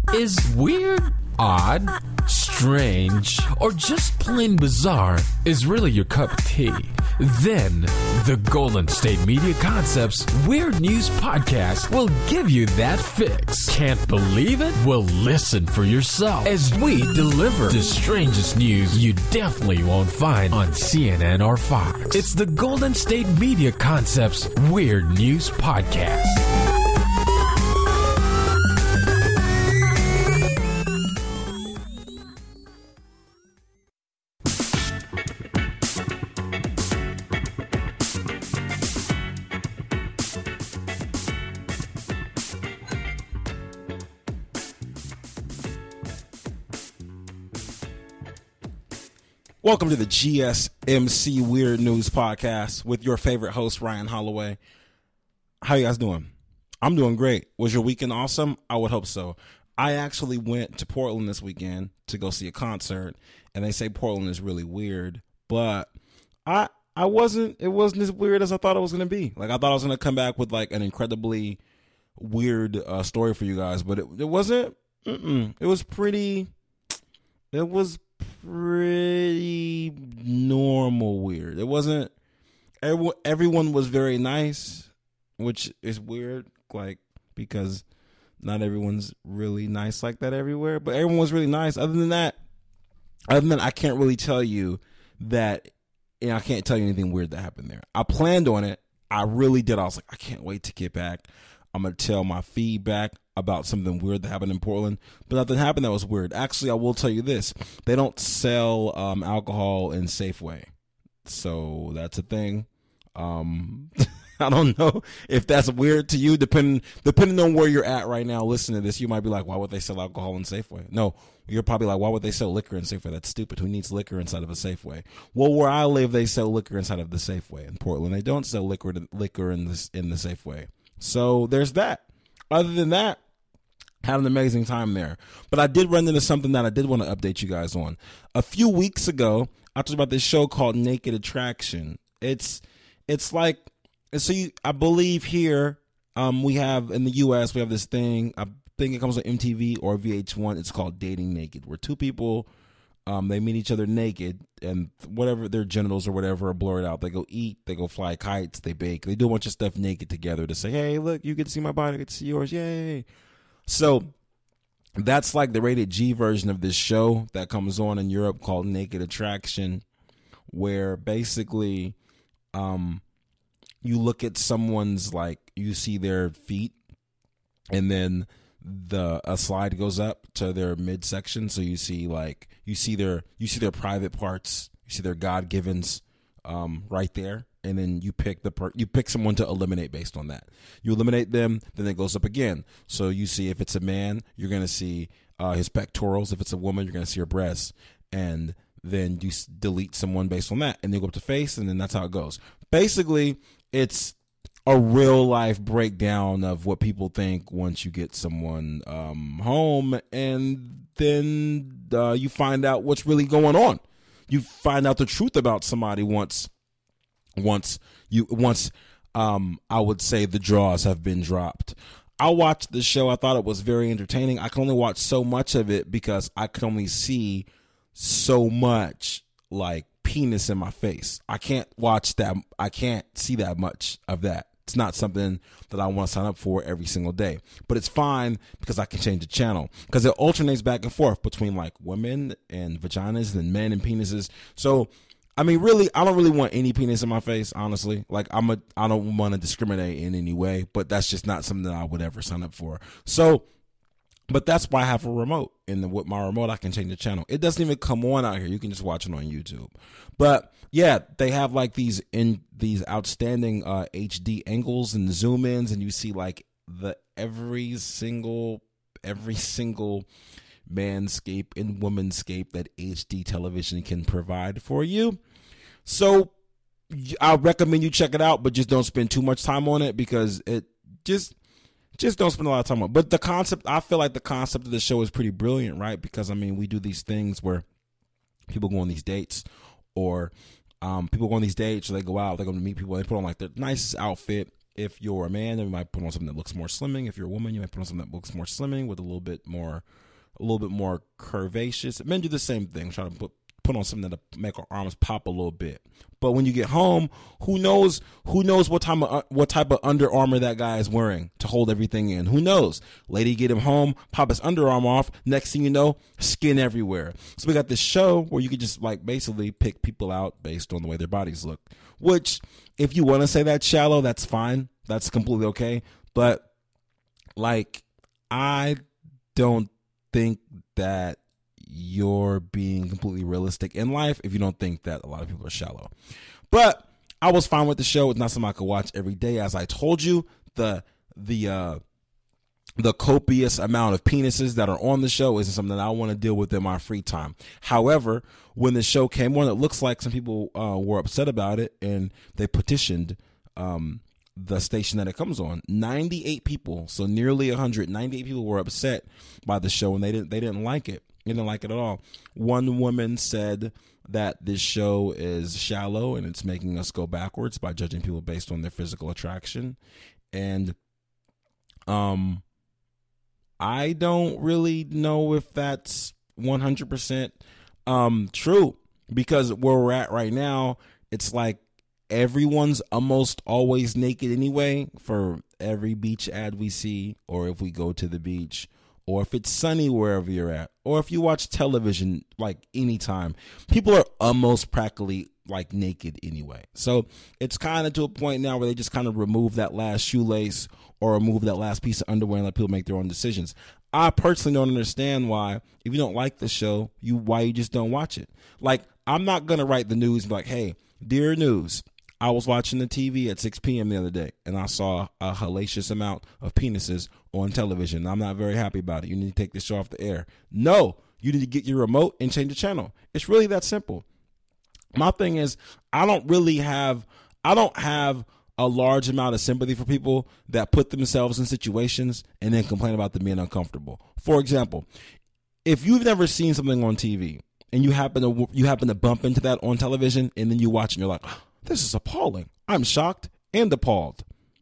Is weird, odd, strange, or just plain bizarre is really your cup of tea? Then the Golden State Media Concepts Weird News Podcast will give you that fix. Can't believe it? Well, listen for yourself as we deliver the strangest news you definitely won't find on CNN or Fox. It's the Golden State Media Concepts Weird News Podcast. Welcome to the GSMC Weird News Podcast with your favorite host, Ryan Holloway. How you guys doing? I'm doing great. Was your weekend awesome? I would hope so. I actually went to Portland this weekend to go see a concert, and they say Portland is really weird, but it wasn't as weird as I thought it was going to be. Like, I thought I was going to come back with like an incredibly weird story for you guys, but it wasn't. It was pretty normal weird. It wasn't. Everyone was very nice, which is weird, like, because not everyone's really nice like that everywhere, but everyone was really nice. Other than that, I can't really tell you that. I can't tell you anything weird that happened there. I planned on it. I really did. I was like, I can't wait to get back. I'm going to tell my feedback about something weird that happened in Portland, but nothing happened that was weird. Actually, I will tell you this. They don't sell alcohol in Safeway. So that's a thing. I don't know if that's weird to you, depending on where you're at right now. Listening to this, you might be like, why would they sell alcohol in Safeway? No, you're probably like, why would they sell liquor in Safeway? That's stupid. Who needs liquor inside of a Safeway? Well, where I live, they sell liquor inside of the Safeway. In Portland, they don't sell liquor in the Safeway. So there's that. Other than that, had an amazing time there. But I did run into something that I did want to update you guys on. A few weeks ago, I talked about this show called Naked Attraction. It's like, so I believe here, we have in the U.S., we have this thing, I think it comes on MTV or VH1. It's called Dating Naked, where two people, they meet each other naked, and whatever their genitals or whatever are blurred out. They go eat, they go fly kites, they bake, they do a bunch of stuff naked together to say, hey, look, you get to see my body, I get to see yours, yay. So that's like the rated G version of this show that comes on in Europe called Naked Attraction, where basically you look at someone's, like, you see their feet, and then a slide goes up to their midsection, so you see their private parts, you see their God-givens right there, and then you pick someone to eliminate based on that. You eliminate them, then it goes up again. So you see, if it's a man, you're going to see his pectorals. If it's a woman, you're going to see her breasts, and then you delete someone based on that, and they go up to face, and then that's how it goes. Basically, it's a real life breakdown of what people think once you get someone home, and then you find out what's really going on. You find out the truth about somebody once I would say the draws have been dropped. I watched the show. I thought it was very entertaining. I can only watch so much of it because I could only see so much, like, penis in my face. I can't watch that. I can't see that much of that. It's not something that I want to sign up for every single day, but it's fine because I can change the channel, because it alternates back and forth between, like, women and vaginas and men and penises. So, I mean, really, I don't really want any penis in my face, honestly. Like, I don't want to discriminate in any way, but that's just not something that I would ever sign up for. So, but that's why I have a remote, and with my remote, I can change the channel. It doesn't even come on out here. You can just watch it on YouTube. But yeah, they have like these outstanding HD angles and zoom ins, and you see like every single manscape and womanscape that HD television can provide for you. So I recommend you check it out, but just don't spend too much time on it, because it just don't spend a lot of time on it. But the concept, I feel like the concept of the show is pretty brilliant, right? Because, I mean, we do these things where people go on these dates, or they go out, they're going to meet people, they put on like their nicest outfit, if you're a man, you might put on something that looks more slimming. If you're a woman, you might put on something that looks more slimming with a little bit more curvaceous. Men do the same thing, try to put on something that'll make our arms pop a little bit. But when you get home, who knows what type of Under Armour that guy is wearing to hold everything in? Who knows? Lady get him home, pop his underarm off. Next thing you know, skin everywhere. So we got this show where you could just like basically pick people out based on the way their bodies look. Which, if you want to say that's shallow, that's fine. That's completely okay. But like, I don't think that you're being completely realistic in life if you don't think that a lot of people are shallow. But I was fine with the show. It's not something I could watch every day. As I told you, the copious amount of penises that are on the show isn't something that I want to deal with in my free time. However, when the show came on, it looks like some people were upset about it, and they petitioned the station that it comes on. 98 people, so nearly 100. 98 people were upset by the show, and they didn't like it. They didn't like it at all. One woman said that this show is shallow and it's making us go backwards by judging people based on their physical attraction. And I don't really know if that's 100% true, because where we're at right now, it's like everyone's almost always naked anyway for every beach ad we see, or if we go to the beach, or if it's sunny wherever you're at, or if you watch television, like anytime, people are almost practically like naked anyway. So it's kind of to a point now where they just kind of remove that last shoelace or remove that last piece of underwear and let people make their own decisions. I personally don't understand why, if you don't like the show, why you just don't watch it. Like, I'm not going to write the news and be like, hey, dear news, I was watching the TV at 6 p.m. the other day, and I saw a hellacious amount of penises on television. I'm not very happy about it. You need to take this show off the air. No, you need to get your remote and change the channel. It's really that simple. My thing is, I don't have a large amount of sympathy for people that put themselves in situations and then complain about them being uncomfortable. For example, if you've never seen something on TV and you happen to bump into that on television, and then you watch and you're like, oh, this is appalling. I'm shocked and appalled.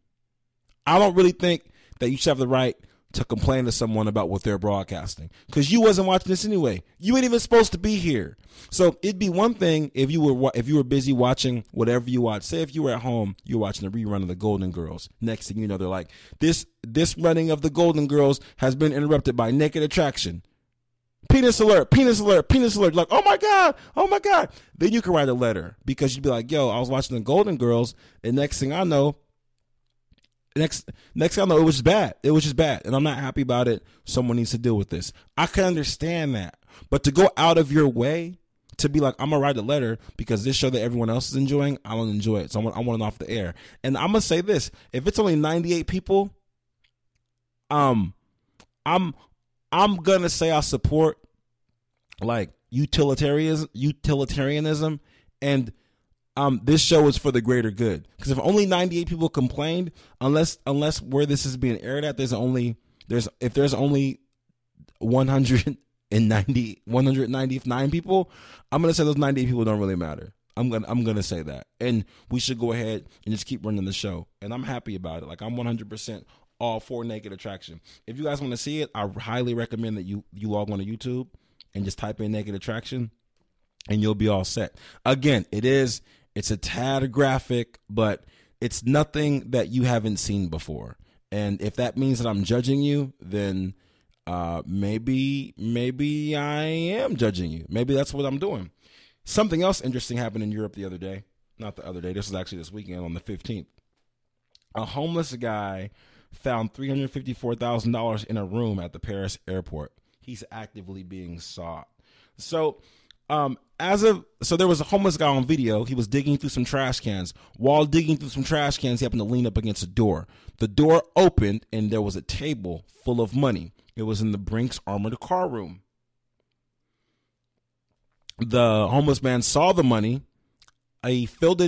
I don't really think that you should have the right to complain to someone about what they're broadcasting, because you wasn't watching this anyway. You ain't even supposed to be here. So it'd be one thing if you were busy watching whatever you watch. Say if you were at home, you're watching a rerun of the Golden Girls. Next thing you know, they're like, this running of the Golden Girls has been interrupted by naked attraction. Penis alert, penis alert, penis alert. Like, oh my God. Then you can write a letter, because you'd be like, yo, I was watching the Golden Girls, and next thing I know, it was just bad. It was just bad, and I'm not happy about it. Someone needs to deal with this. I can understand that. But to go out of your way to be like, I'm going to write a letter because this show that everyone else is enjoying, I don't enjoy it. So I want it off the air. And I'm going to say this. If it's only 98 people, I'm going to say I support like utilitarianism, and this show is for the greater good. Because if only 98 people complained, unless where this is being aired at, there's only 199 people, I'm going to say those 98 people don't really matter. I'm gonna say that. And we should go ahead and just keep running the show. And I'm happy about it. Like, I'm 100% all for naked attraction. If you guys want to see it, I highly recommend that you log on to YouTube and just type in naked attraction, and you'll be all set. Again, it's a tad graphic, but it's nothing that you haven't seen before. And if that means that I'm judging you, then maybe I am judging you. Maybe that's what I'm doing. Something else interesting happened in Europe the other day. Not the other day. This was actually this weekend on the 15th. A homeless guy found $354,000 in a room at the Paris airport. He's actively being sought. So there was a homeless guy on video. He was digging through some trash cans. While digging through some trash cans, he happened to lean up against a door. The door opened, and there was a table full of money. It was in the Brinks armored car room. The homeless man saw the money. He filled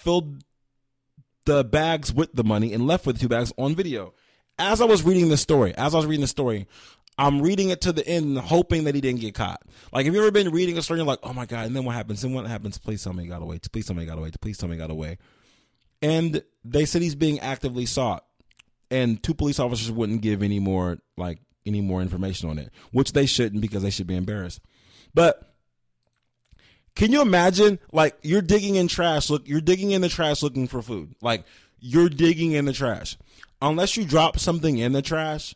the bags with the money and left with the 2 bags on video. As I was reading the story, I'm reading it to the end and hoping that he didn't get caught. Like, have you ever been reading a story and you're like, oh my God, and then what happens? And what happens? Please tell me he got away. Please tell me he got away. Please tell me he got away. And they said he's being actively sought. And 2 police officers wouldn't give any more information on it, which they shouldn't, because they should be embarrassed. But can you imagine, like, you're digging in the trash looking for food. Like, you're digging in the trash. Unless you drop something in the trash,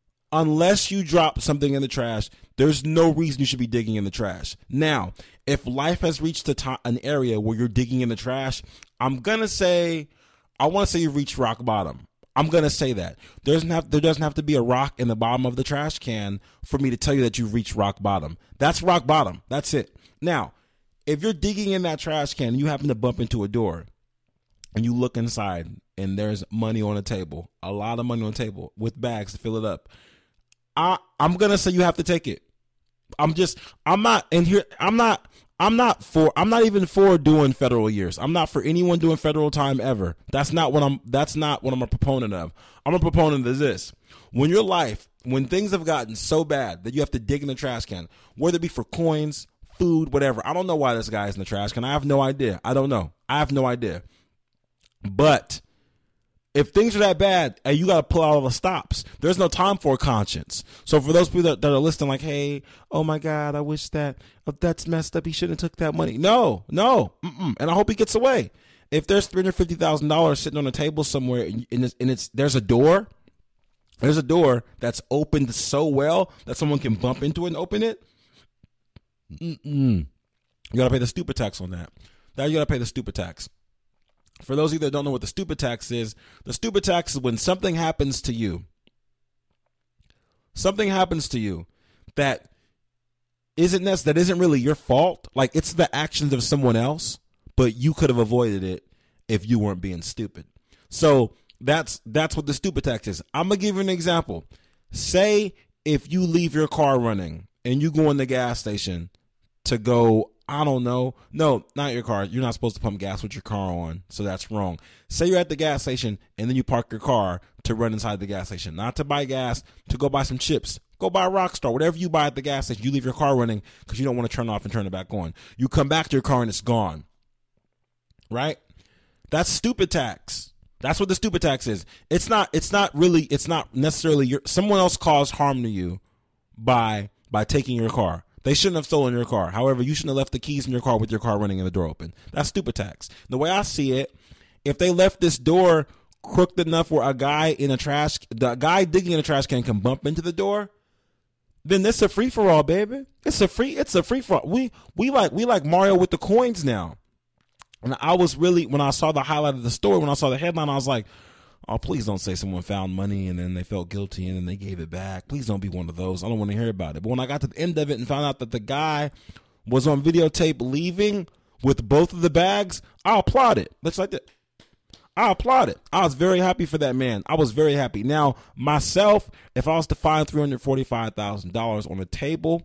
there's no reason you should be digging in the trash. Now, if life has reached an area where you're digging in the trash, I want to say you've reached rock bottom. I'm going to say that. There doesn't have to be a rock in the bottom of the trash can for me to tell you that you've reached rock bottom. That's rock bottom. That's it. Now, if you're digging in that trash can and you happen to bump into a door and you look inside and there's money on the table, a lot of money on the table with bags to fill it up, I'm going to say you have to take it. I'm not even for doing federal years. I'm not for anyone doing federal time ever. That's not what I'm a proponent of. I'm a proponent of this. When things have gotten so bad that you have to dig in the trash can, whether it be for coins, food, whatever. I don't know why this guy is in the trash can. I have no idea. I don't know. I have no idea. But if things are that bad, you got to pull out all the stops. There's no time for conscience. So for those people that are listening, like, hey, oh my God, I wish that's messed up. He shouldn't have took that money. No. And I hope he gets away. If there's $350,000 sitting on a table somewhere and there's a door that's opened so well that someone can bump into it and open it, you got to pay the stupid tax on that. Now you got to pay the stupid tax. For those of you that don't know what the stupid tax is when something happens to you that isn't really your fault. Like, it's the actions of someone else, but you could have avoided it if you weren't being stupid. So that's what the stupid tax is. I'm going to give you an example. Say if you leave your car running and you go in the gas station to go, I don't know. No, not your car. You're not supposed to pump gas with your car on, so that's wrong. Say you're at the gas station and then you park your car to run inside the gas station, not to buy gas, to go buy some chips. Go buy a Rockstar. Whatever you buy at the gas station, you leave your car running because you don't want to turn it off and turn it back on. You come back to your car and it's gone. Right? That's stupid tax. That's what the stupid tax is. It's not necessarily someone else caused harm to you by taking your car. They shouldn't have stolen your car. However, you shouldn't have left the keys in your car with your car running and the door open. That's stupid tax. The way I see it, if they left this door crooked enough where the guy digging in a trash can bump into the door, then it's a free for all, baby. It's a free for all. We like Mario with the coins now. And I was really, when I saw the highlight of the story, when I saw the headline, I was like, oh, please don't say someone found money and then they felt guilty and then they gave it back. Please don't be one of those. I don't want to hear about it. But when I got to the end of it and found out that the guy was on videotape leaving with both of the bags, I applaud it. That's like that. I applaud it. I was very happy for that man. I was very happy. Now, myself, if I was to find $345,000 on the table,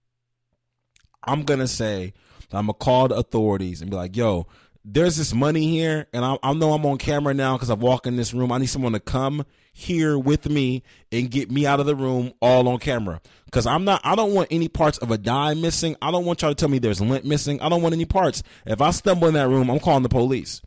I'm going to say that I'm going to call the authorities and be like, yo, there's this money here, and I know I'm on camera now because I've walked in this room. I need someone to come here with me and get me out of the room all on camera. Because I don't want any parts of a dime missing. I don't want y'all to tell me there's lint missing. I don't want any parts. If I stumble in that room, I'm calling the police.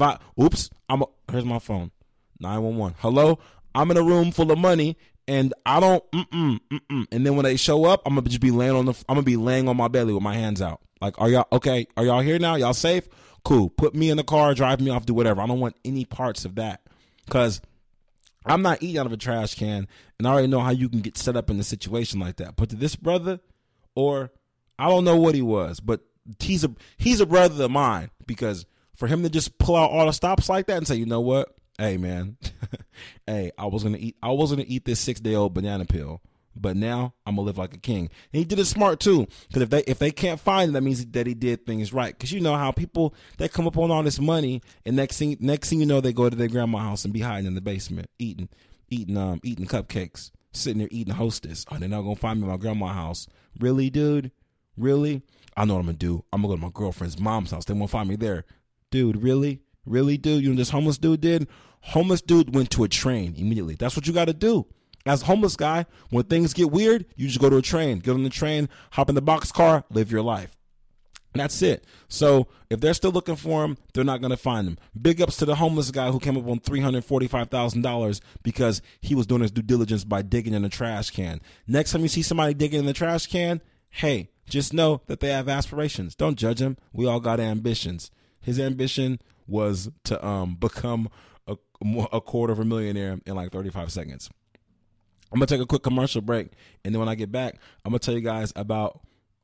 Here's my phone. 911. Hello? I'm in a room full of money, and I don't, And then when they show up, I'm gonna just be laying on my belly with my hands out. Like, are y'all okay? Are y'all here now? Y'all safe? Cool. Put me in the car, drive me off, do whatever. I don't want any parts of that because I'm not eating out of a trash can, and I already know how you can get set up in a situation like that. But to this brother, or I don't know what he was, but he's a brother of mine, because for him to just pull out all the stops like that and say, you know what? Hey, man, hey, I was gonna eat this 6-day-old banana peel, but now I'm gonna live like a king. And he did it smart too, because if they can't find him, that means that he did things right. Because you know how people, they come up on all this money, and next thing you know, they go to their grandma's house and be hiding in the basement, eating cupcakes, sitting there eating Hostess. Oh, they're not gonna find me in my grandma's house. Really, dude? Really? I know what I'm gonna do. I'm gonna go to my girlfriend's mom's house. They won't find me there, dude. Really? Really, dude? You know what this homeless dude did? Homeless dude went to a train immediately. That's what you got to do. As a homeless guy, when things get weird, you just go to a train. Get on the train, hop in the boxcar, live your life. That's it. So if they're still looking for him, they're not going to find him. Big ups to the homeless guy who came up on $345,000 because he was doing his due diligence by digging in a trash can. Next time you see somebody digging in the trash can, hey, just know that they have aspirations. Don't judge them. We all got ambitions. His ambition was to become a $250,000 in like 35 seconds. I'm going to take a quick commercial break, and then when I get back, I'm going to tell you guys about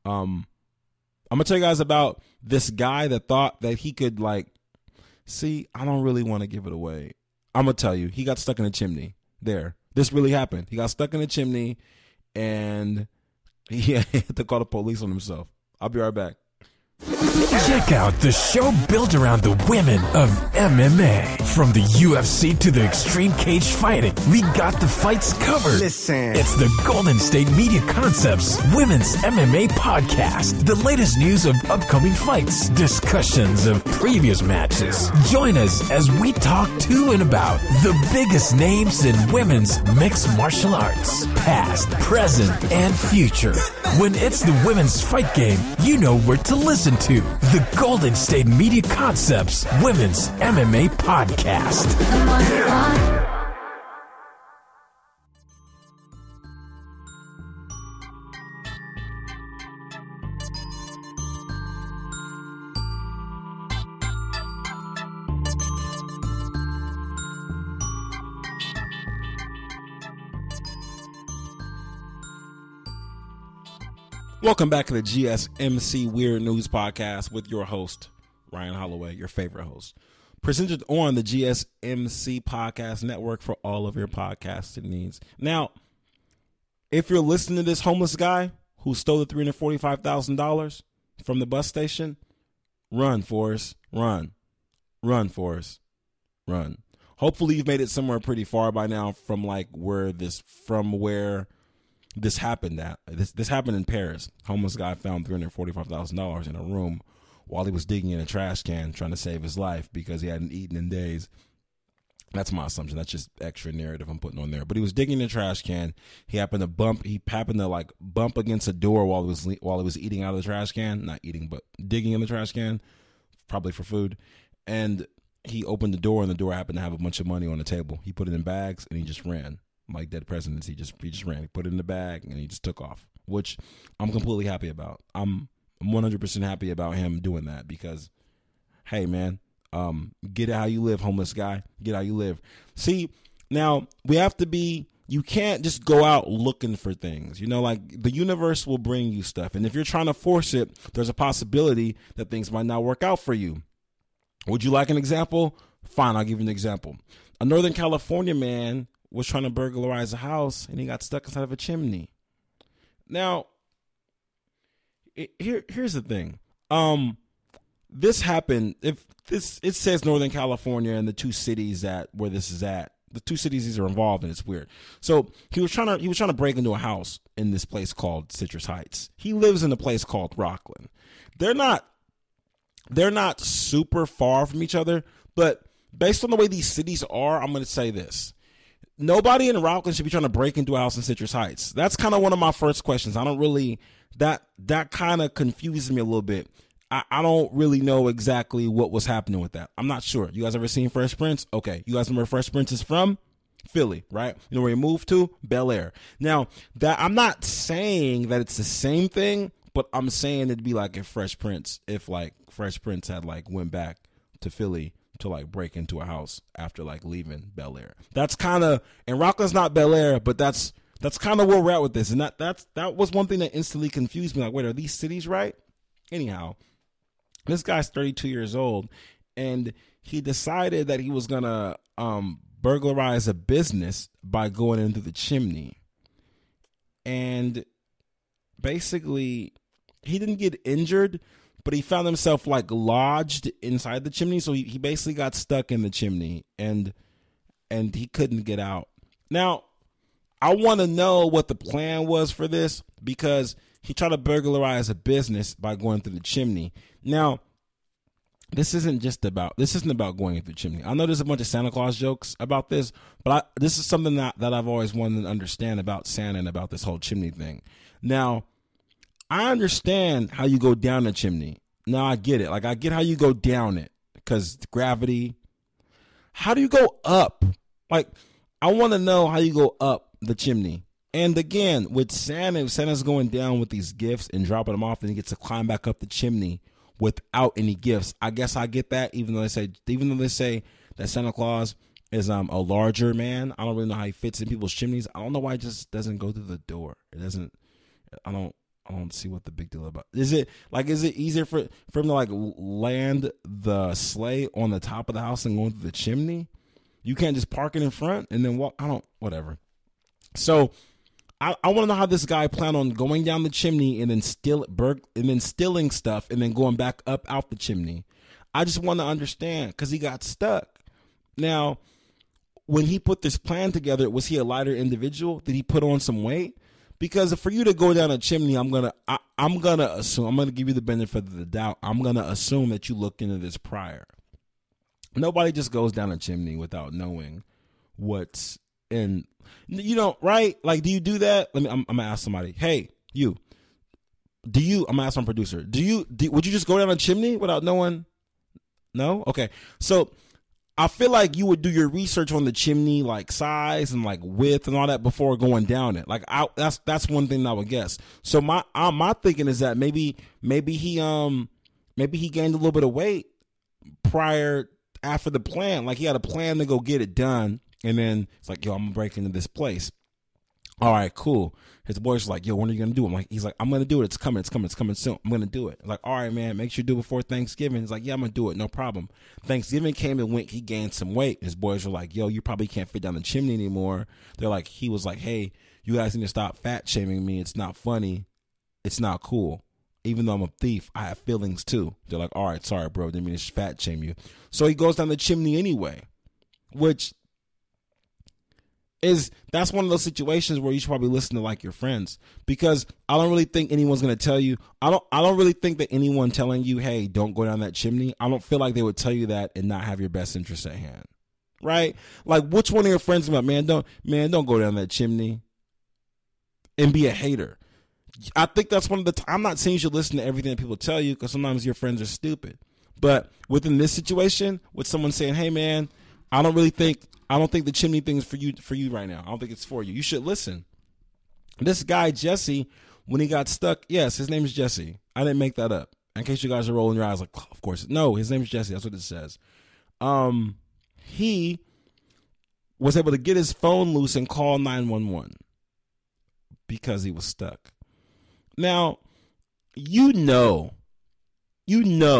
this guy that thought that he could I don't really want to give it away. I'm going to tell you, he got stuck in a chimney there. This really happened. He got stuck in a chimney and he had to call the police on himself. I'll be right back. Check out the show built around the women of MMA. From the UFC to the extreme cage fighting, we got the fights covered. Listen. It's the Golden State Media Concepts Women's MMA Podcast. The latest news of upcoming fights, discussions of previous matches. Join us as we talk to and about the biggest names in women's mixed martial arts, past, present, and future. When it's the women's fight game, you know where to listen to the Golden State Media Concepts Women's MMA Podcast. Welcome back to the GSMC Weird News Podcast with your host, Ryan Holloway, your favorite host. Presented on the GSMC Podcast Network for all of your podcasting needs. Now, if you're listening to this homeless guy who stole the $345,000 from the bus station, run, Forrest, run. Run, Forrest, run. Hopefully you've made it somewhere pretty far by now from where this happened at. This happened in Paris. Homeless guy found $345,000 in a room while he was digging in a trash can trying to save his life because he hadn't eaten in days. That's my assumption. That's just extra narrative I'm putting on there. But he was digging in a trash can. He happened to bump against a door while he was eating out of the trash can. Not eating, but digging in the trash can, probably for food. And he opened the door, and the door happened to have a bunch of money on the table. He put it in bags, and he just ran. Like dead presidents, he just ran. He put it in the bag, and he just took off, which I'm completely happy about. I'm 100% happy about him doing that because, hey, man, get it how you live, homeless guy. Get how you live. See, now you can't just go out looking for things. The universe will bring you stuff. And if you're trying to force it, there's a possibility that things might not work out for you. Would you like an example? Fine, I'll give you an example. A Northern California man was trying to burglarize a house, and he got stuck inside of a chimney. Now, here's the thing. This happened. It says Northern California and the two cities where this is at. The two cities these are involved in. It's weird. So he was trying to break into a house in this place called Citrus Heights. He lives in a place called Rockland. They're not super far from each other, but based on the way these cities are, I'm going to say this. Nobody in Rockland should be trying to break into a house in Citrus Heights. That's kind of one of my first questions. I don't really, that kind of confuses me a little bit. I don't really know exactly what was happening with that. I'm not sure. You guys ever seen Fresh Prince? Okay. You guys remember where Fresh Prince is from? Philly, right? You know where he moved to? Bel Air. Now, I'm not saying that it's the same thing, but I'm saying it'd be like if Fresh Prince had went back to Philly to break into a house after leaving Bel Air. That's kind of, and Rockland's not Bel Air, but that's kind of where we're at with this. And that was one thing that instantly confused me. Wait, are these cities right? Anyhow, this guy's 32 years old, and he decided that he was gonna burglarize a business by going into the chimney. And basically, he didn't get injured, but he found himself lodged inside the chimney. So he basically got stuck in the chimney and he couldn't get out. Now, I want to know what the plan was for this because he tried to burglarize a business by going through the chimney. Now, this isn't about going through the chimney. I know there's a bunch of Santa Claus jokes about this, but this is something that I've always wanted to understand about Santa and about this whole chimney thing. Now, I understand how you go down the chimney. Now I get it. Like, I get how you go down it because gravity. How do you go up? Like, I want to know how you go up the chimney. And again, with Santa, if Santa's going down with these gifts and dropping them off, and he gets to climb back up the chimney without any gifts. I guess I get that, even though they say that Santa Claus is a larger man. I don't really know how he fits in people's chimneys. I don't know why he just doesn't go through the door. It doesn't. I don't see what the big deal about. Is it easier for him to like land the sleigh on the top of the house and going through the chimney? You can't just park it in front and then walk. Whatever. So I want to know how this guy planned on going down the chimney and then stealing stuff and then going back up out the chimney. I just want to understand because he got stuck. Now, when he put this plan together, was he a lighter individual? Did he put on some weight? Because for you to go down a chimney, I'm gonna assume, I'm gonna give you the benefit of the doubt. I'm gonna assume that you looked into this prior. Nobody just goes down a chimney without knowing what's in. Right? Like, do you do that? I'm gonna ask somebody. Hey, you. I'm gonna ask my producer. Would you just go down a chimney without knowing? No? Okay. So I feel like you would do your research on the chimney, like size and like width and all that before going down it. Like, that's one thing that I would guess. So my thinking is that maybe he gained a little bit of weight after the plan. Like, he had a plan to go get it done, and then it's like, yo, I'm gonna break into this place. All right, cool. His boys are like, yo, when are you going to do it? He's like, I'm going to do it. It's coming soon. I'm going to do it. I'm like, all right, man, make sure you do it before Thanksgiving. He's like, yeah, I'm going to do it. No problem. Thanksgiving came and went. He gained some weight. His boys were like, yo, you probably can't fit down the chimney anymore. He was like, hey, you guys need to stop fat shaming me. It's not funny. It's not cool. Even though I'm a thief, I have feelings too. They're like, all right, sorry, bro. Didn't mean to fat shame you. So he goes down the chimney anyway, which that's one of those situations where you should probably listen to like your friends, because I don't really think anyone's going to tell you. I don't really think that anyone telling you, hey, don't go down that chimney, I don't feel like they would tell you that and not have your best interest at hand. Right? Like, which one of your friends about, man, don't go down that chimney and be a hater. I think that's one of the I'm not saying you should listen to everything that people tell you, because sometimes your friends are stupid. But within this situation, with someone saying, hey, man, I don't think the chimney thing is for you right now. I don't think it's for you. You should listen. This guy, Jesse, when he got stuck, yes, his name is Jesse. I didn't make that up. In case you guys are rolling your eyes like, oh, of course. No, his name is Jesse. That's what it says. He was able to get his phone loose and call 911 because he was stuck. Now, you know you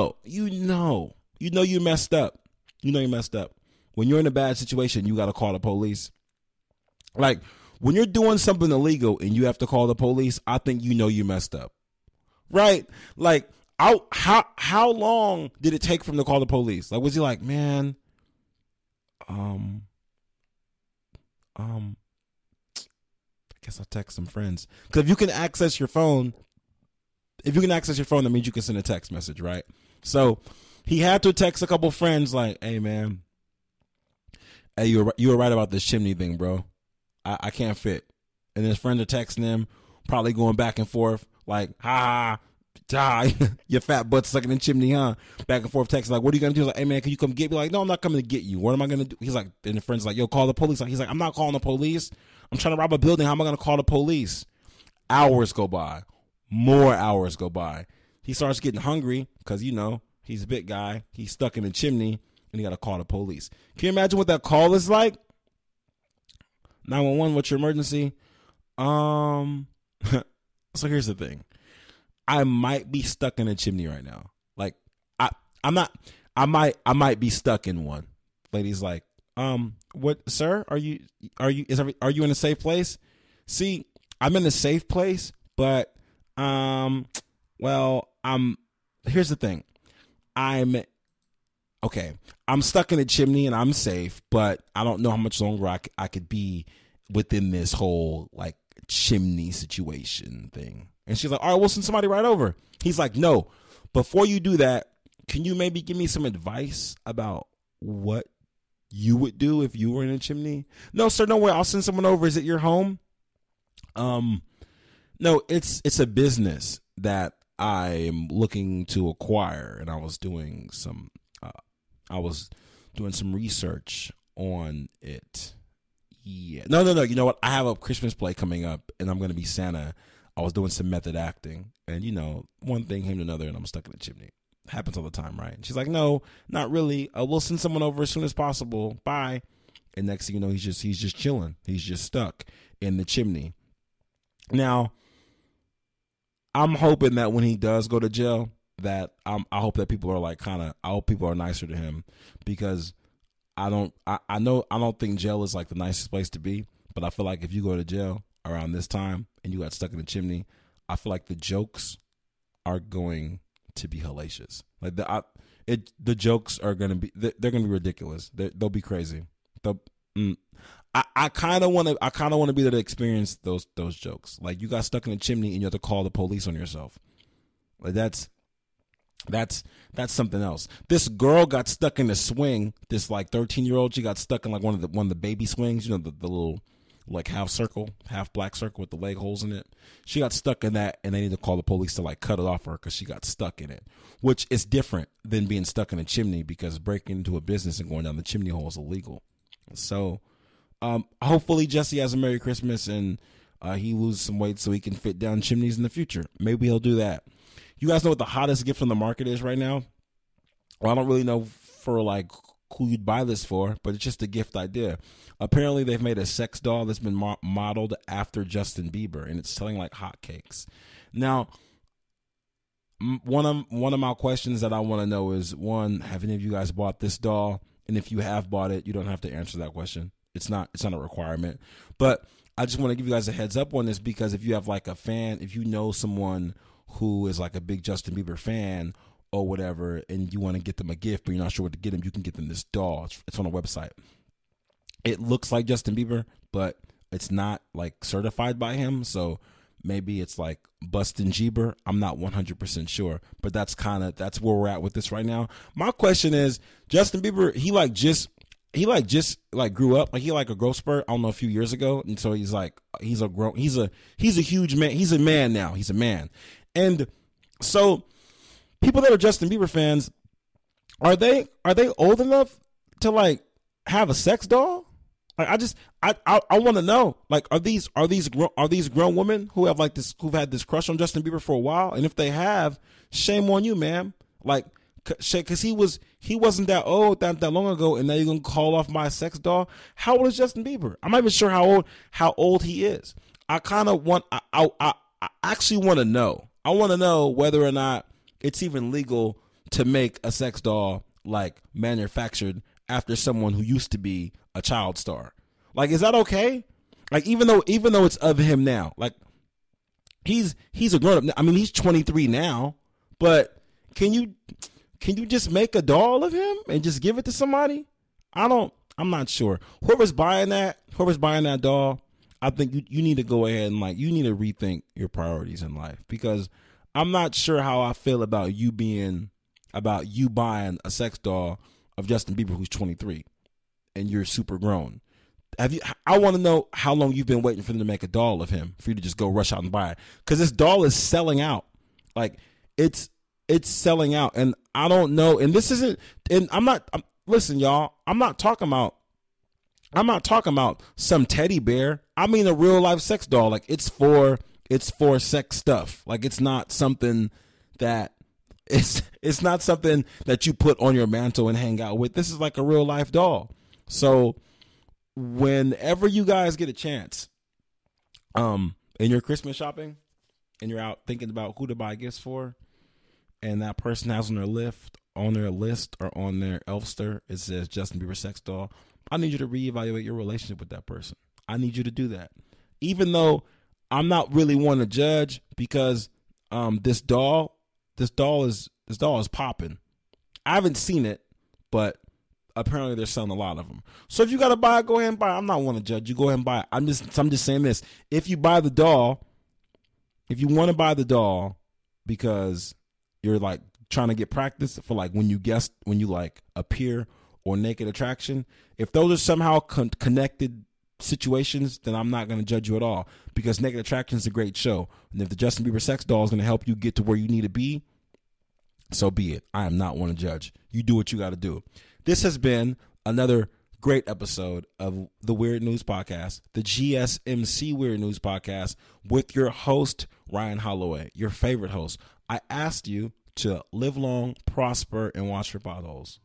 messed up. You know you messed up. When you're in a bad situation, you got to call the police. Like, when you're doing something illegal and you have to call the police, I think you know you messed up. Right? Like, how long did it take for him to call the police? Like, was he like, man, I guess I'll text some friends. Because if you can access your phone, that means you can send a text message, right? So he had to text a couple friends like, hey, man, hey, you were right about this chimney thing, bro. I can't fit. And his friends are texting him, probably going back and forth, like, ha, your fat butt stuck in the chimney, huh? Back and forth texting, like, what are you going to do? He's like, hey, man, can you come get me? Like, no, I'm not coming to get you. What am I going to do? He's like, and the friend's like, yo, call the police. He's like, I'm not calling the police. I'm trying to rob a building. How am I going to call the police? Hours go by. More hours go by. He starts getting hungry because, he's a big guy. He's stuck in the chimney. And you got to call the police. Can you imagine what that call is like? 911, what's your emergency? So here's the thing. I might be stuck in a chimney right now. Like, I might be stuck in one. Lady's like, what, sir? Are you in a safe place? See, I'm in a safe place, but, here's the thing. I'm stuck in a chimney and I'm safe, but I don't know how much longer I could be within this whole like chimney situation thing. And she's like, all right, we'll send somebody right over. He's like, no, before you do that, can you maybe give me some advice about what you would do if you were in a chimney? No, sir, no way. I'll send someone over. Is it your home? No, it's a business that I am looking to acquire, and I was doing some research on it. Yeah. No. You know what? I have a Christmas play coming up, and I'm going to be Santa. I was doing some method acting, and one thing came to another, and I'm stuck in the chimney. Happens all the time, right? And she's like, no, not really. We'll send someone over as soon as possible. Bye. And next thing you know, he's just chilling. He's just stuck in the chimney. Now, I'm hoping that when he does go to jail, that I hope that people are I hope people are nicer to him, because I don't think jail is like the nicest place to be, but I feel like if you go to jail around this time and you got stuck in the chimney, I feel like the jokes are going to be hellacious. Like the jokes are going to be, they're going to be ridiculous. They'll be crazy. I kind of want to be there to experience those jokes. Like, you got stuck in a chimney and you have to call the police on yourself. Like, that's something else. This girl got stuck in a swing. This 13-year-old, she got stuck in one of the baby swings. The little half black circle with the leg holes in it. She got stuck in that, and they need to call the police to cut it off her because she got stuck in it. Which is different than being stuck in a chimney, because breaking into a business and going down the chimney hole is illegal. So, hopefully Jesse has a Merry Christmas and he loses some weight so he can fit down chimneys in the future. Maybe he'll do that. You guys know what the hottest gift on the market is right now? Well, I don't really know for who you'd buy this for, but it's just a gift idea. Apparently, they've made a sex doll that's been modeled after Justin Bieber, and it's selling like hotcakes. Now, one of my questions that I want to know is, one, have any of you guys bought this doll? And if you have bought it, you don't have to answer that question. It's not a requirement. But I just want to give you guys a heads up on this, because if you have a fan, if you know someone who is a big Justin Bieber fan or whatever, and you want to get them a gift, but you're not sure what to get them, you can get them this doll. It's on a website. It looks like Justin Bieber, but it's not certified by him. So maybe it's Bustin' Jeeber. I'm not 100% sure, but that's where we're at with this right now. My question is, Justin Bieber, he just grew up. He a growth spurt, I don't know, a few years ago. And so he's a huge man. He's a man now. He's a man. And so people that are Justin Bieber fans, are they old enough to have a sex doll? I want to know, are these grown women who have who've had this crush on Justin Bieber for a while? And if they have, shame on you, man. Because he wasn't that old that long ago, and now you're gonna call off my sex doll. How old is Justin Bieber? I'm not even sure how old he is. I actually want to know. I want to know whether or not it's even legal to make a sex doll manufactured after someone who used to be a child star. Is that okay? Even though it's of him now, he's a grown up. I mean, he's 23 now, but can you just make a doll of him and just give it to somebody? I'm not sure. Whoever's buying that doll, I think you need to go ahead and you need to rethink your priorities in life, because I'm not sure how I feel about you buying a sex doll of Justin Bieber who's 23 and you're super grown. I want to know how long you've been waiting for them to make a doll of him for you to just go rush out and buy it, because this doll is selling out. It's selling out, and I don't know. And this isn't. And listen, y'all. I'm not talking about some teddy bear. I mean a real life sex doll. It's for sex stuff. It's not something that it's not something that you put on your mantle and hang out with. This is a real life doll. So whenever you guys get a chance, in your Christmas shopping, and you're out thinking about who to buy gifts for, and that person has on their list or on their Elfster, it says Justin Bieber sex doll, I need you to reevaluate your relationship with that person. I need you to do that. Even though I'm not really one to judge, because this doll is popping. I haven't seen it, but apparently they're selling a lot of them. So if you got to buy it, go ahead and buy it. I'm not one to judge. You go ahead and buy it. I'm just saying this. If you buy the doll, if you want to buy the doll because you're trying to get practice for when you appear or naked attraction, if those are somehow connected situations, then I'm not going to judge you at all, because Naked Attraction is a great show. And if the Justin Bieber sex doll is going to help you get to where you need to be, so be it. I am not one to judge. You do what you got to do. This has been another great episode of the Weird News Podcast, the GSMC Weird News Podcast, with your host, Ryan Holloway, your favorite host. I asked you to live long, prosper, and watch your potholes.